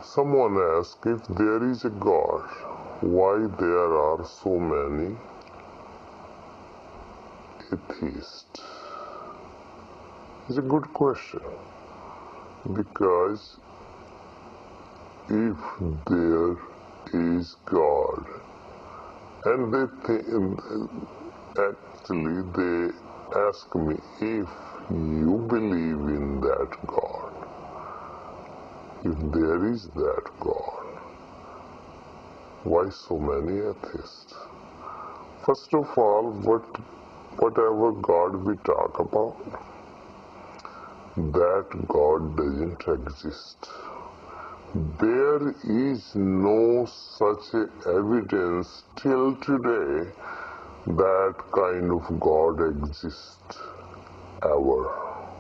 Someone asks, if there is a God, why there are so many atheists? It's a good question, because if there is God, and they ask me, if you believe in that God, if there is that God, why so many atheists? First of all, whatever God we talk about, that God doesn't exist. There is no such evidence till today that kind of God exists ever.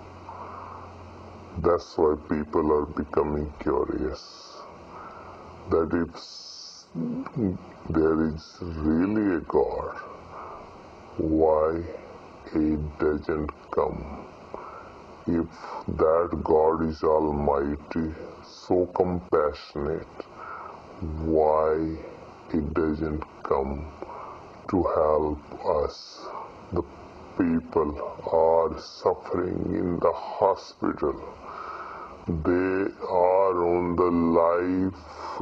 That's why people are becoming curious, that if there is really a God, why He doesn't come? If that God is almighty, so compassionate, why He doesn't come to help us? The people are suffering in the hospital. They are on the life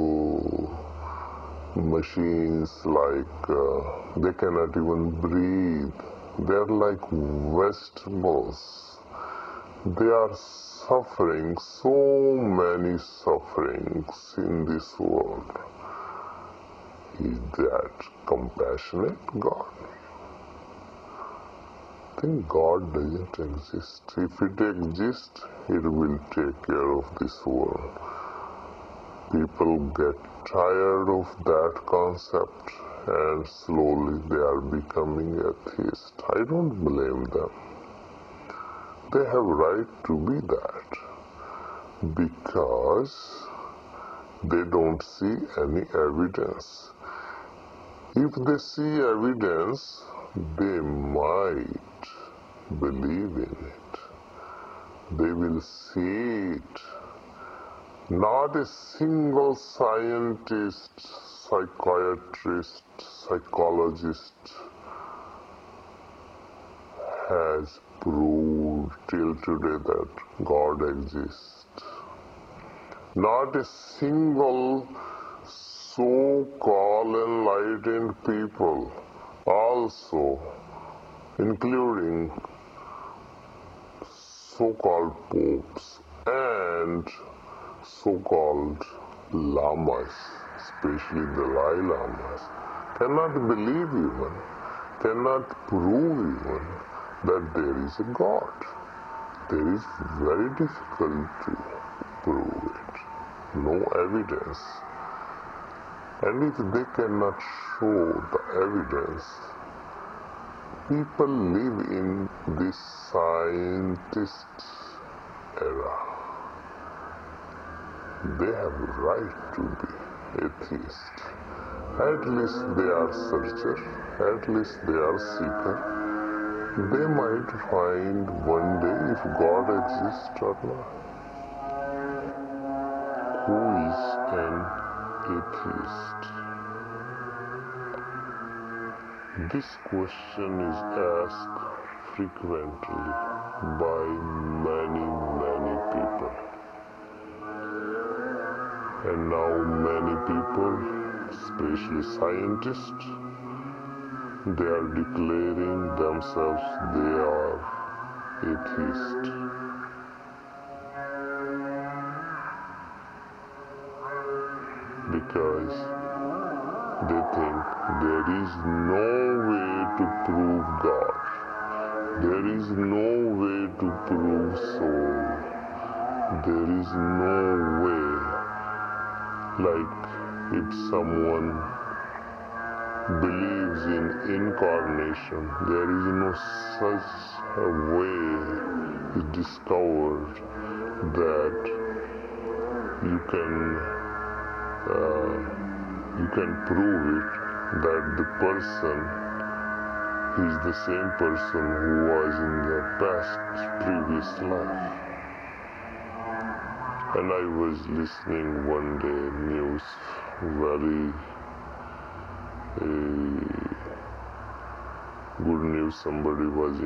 machines, they cannot even breathe. They are like vegetables. They are suffering so many sufferings in this world. Is that compassionate God? I think God doesn't exist. If it exists, it will take care of this world. People get tired of that concept and slowly they are becoming atheists. I don't blame them. They have right to be that, because they don't see any evidence. If they see evidence, they might believe in it. They will see it. Not a single scientist, psychiatrist, psychologist has proved till today that God exists. Not a single so-called enlightened people, also including so-called popes and so-called lamas, especially Dalai Lamas, cannot believe even, cannot prove even that there is a God. There is very difficult to prove it. No evidence. And if they cannot show the evidence, people live in this scientist era. They have a right to be atheist. At least they are searcher, at least they are seeker. They might find one day if God exists or not. Who is an atheist? This question is asked frequently by many people. And now many people, especially scientists, they are declaring themselves they are atheists. Because they think there is no way to prove God. There is no way to prove soul. There is no way. Like if someone believes in incarnation, there is no such a way discovered that you can prove it, that the person is the same person who was in the past previous life. And I was listening one day news, very good news. Somebody was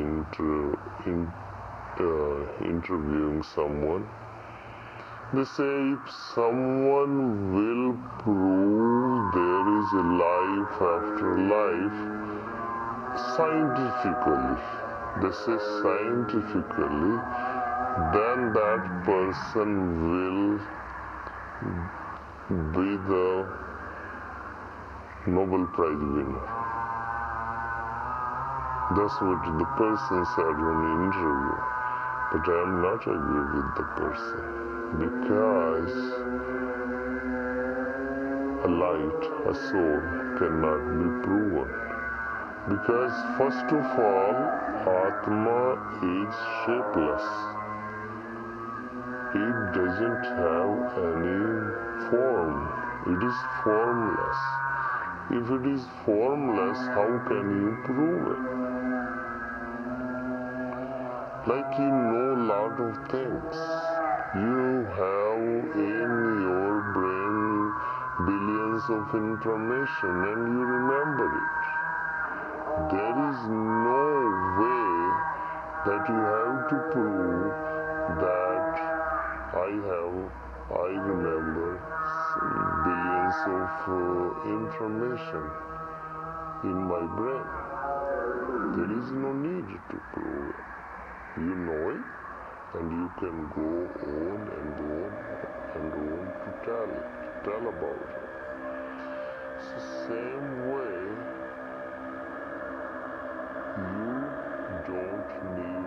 interviewing someone. They say if someone will prove there is a life after life scientifically, they say scientifically, then that person will be the Nobel Prize winner. That's what the person said on the interview. But I am not agree with the person, because a light, a soul cannot be proven. Because first of all, Atma is shapeless. It doesn't have any form. It is formless. If it is formless, how can you prove it? Like you know a lot of things. You have in your brain billions of information and you remember it. There is no way that you have to prove that I remember billions of information in my brain. There is no need to prove it. You know it, and you can go on and on and on to tell about it. It's the same way, you don't need